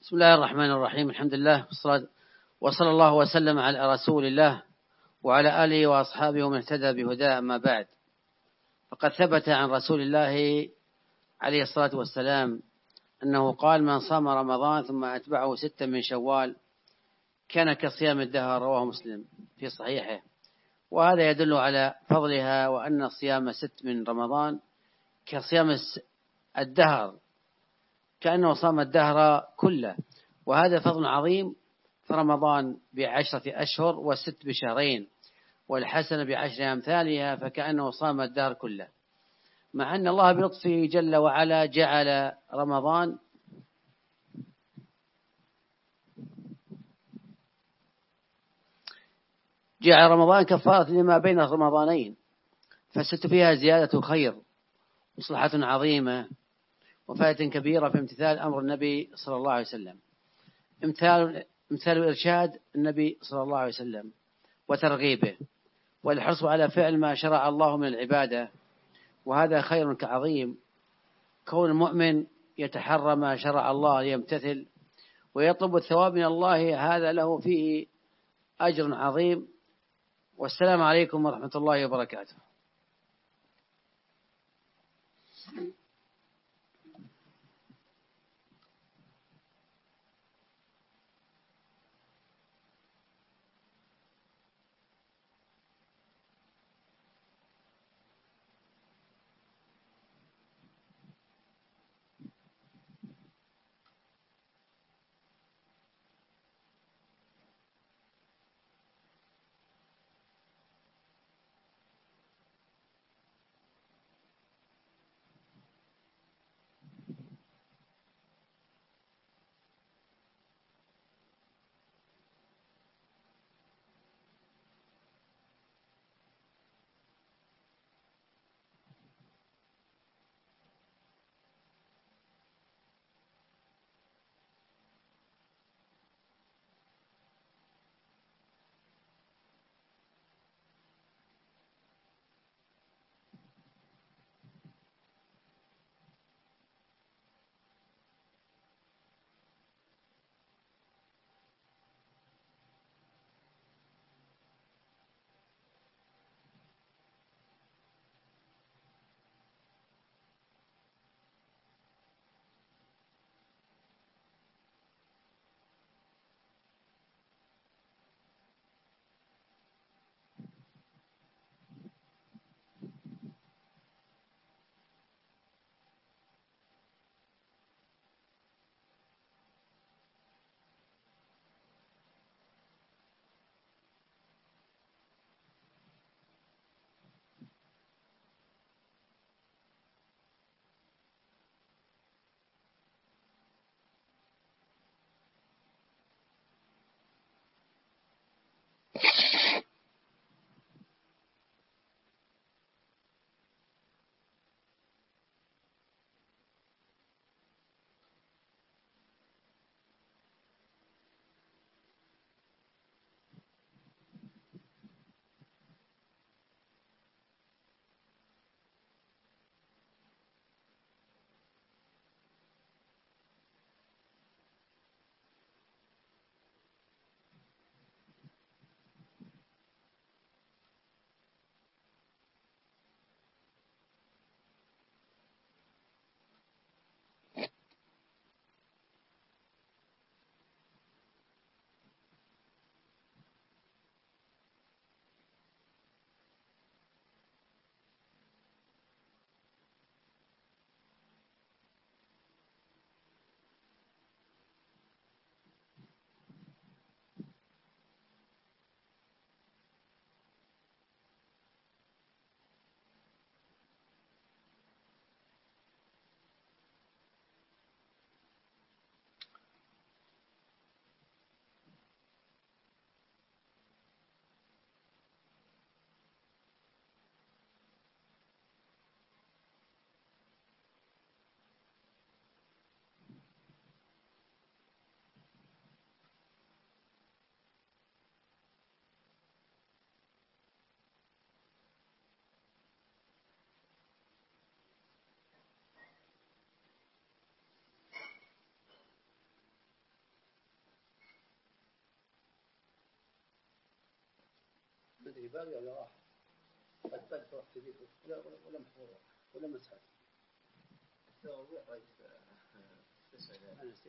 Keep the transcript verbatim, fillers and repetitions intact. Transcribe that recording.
بسم الله الرحمن الرحيم. الحمد لله والصلاة وصلى الله وسلم على رسول الله وعلى آله وأصحابه ومن اهتدى بهداه. أما بعد، فقد ثبت عن رسول الله عليه الصلاة والسلام أنه قال: من صام رمضان ثم أتبعه ستا من شوال كان كصيام الدهر. رواه مسلم في صحيحه. وهذا يدل على فضلها، وأن صيام ست من رمضان كصيام الدهر، كأنه صام الدهر كله. وهذا فضل عظيم. فرمضان بعشرة أشهر والست بشهرين، والحسنة بعشر أمثالها، فكأنه صام الدهر كله. مع أن الله بلطفه جل وعلا جعل رمضان جعل رمضان كفارة لما بين الرمضانين، فالست فيها زيادة خير وصلحة عظيمة وفائدة كبيرة في امتثال أمر النبي صلى الله عليه وسلم، امثال امثال إرشاد النبي صلى الله عليه وسلم وترغيبه، والحرص على فعل ما شرع الله من العبادة. وهذا خير كعظيم. كون المؤمن يتحرى ما شرع الله ليمتثل ويطلب الثواب من الله، هذا له فيه أجر عظيم. والسلام عليكم ورحمة الله وبركاته. شيء باقي ولا راح؟ قد قد تروح تجيب ولا ولا محفوظة ولا مسحت.